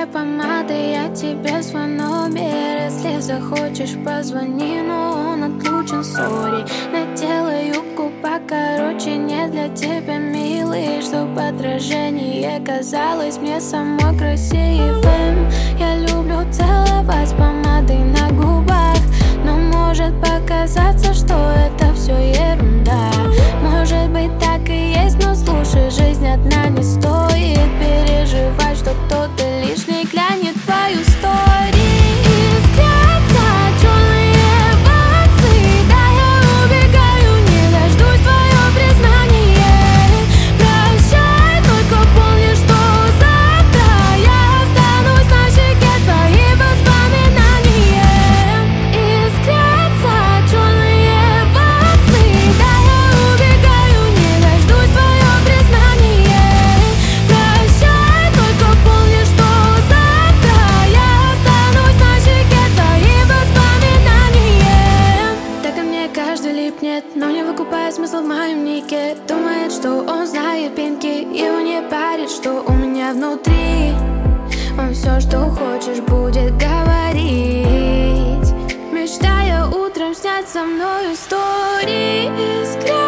тебе помады, я тебе свой номер. Если захочешь, позвони, но он отлучен, сори. Надела юбку покороче, не для тебя, милый, чтоб отражение казалось мне самой красивым. Я люблю целовать помадой на губах, но может показаться, что это все ерунда. Может быть, так и есть, но слушай, жизнь одна не стоит переживать, что кто-то лишний глянет твою стори. Искрятся черные волосы, да я убегаю, не дождусь твое признание. Прощай, только помни, что завтра я останусь на щеке твои воспоминания. Искрятся черные волосы, да я убегаю, не дождусь твое признание. Прощай, только помни, что завтра я останусь на щеке твои воспоминания. Так ко мне каждый липнет, но не выкупает смысл в моем нике. Думает, что он знает пинки, его не парит, что у меня внутри. Он все, что хочешь, будет говорить, мечтая утром снять со мной истории. Искра